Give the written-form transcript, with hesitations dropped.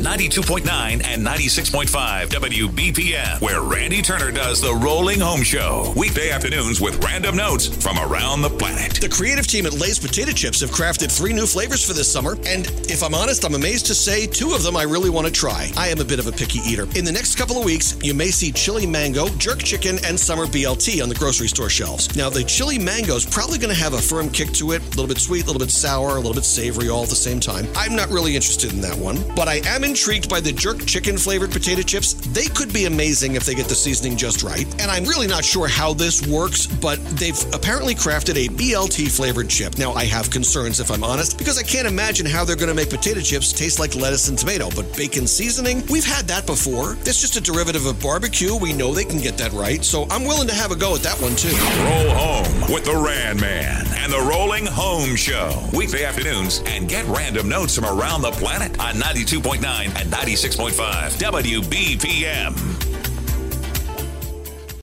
92.9 and 96.5 WBPM, where Randy Turner does the Rolling Home Show. Weekday afternoons with random notes from around the planet. The creative team at Lay's Potato Chips have crafted 3 new flavors for this summer, and if I'm honest, I'm amazed to say 2 of them I really want to try. I am a bit of a picky eater. In the next couple of weeks, you may see chili mango, jerk chicken, and summer BLT on the grocery store shelves. Now, the chili mango is probably going to have a firm kick to it, a little bit sweet, a little bit sour, a little bit savory, all at the same time. I'm not really interested in that one, but I am intrigued by the jerk chicken flavored potato chips. They could be amazing if they get the seasoning just right, and I'm really not sure how this works, but they've apparently crafted a BLT flavored chip. Now, I have concerns, if I'm honest, because I can't imagine how they're going to make potato chips taste like lettuce and tomato, but bacon seasoning, we've had that before. That's just a derivative of barbecue. We know they can get that right, so I'm willing to have a go at that one too. Roll home with the Rand Man and the Rolling Home Show. Weekday afternoons, and get random notes from around the planet on 92.9 and 96.5 WBPM.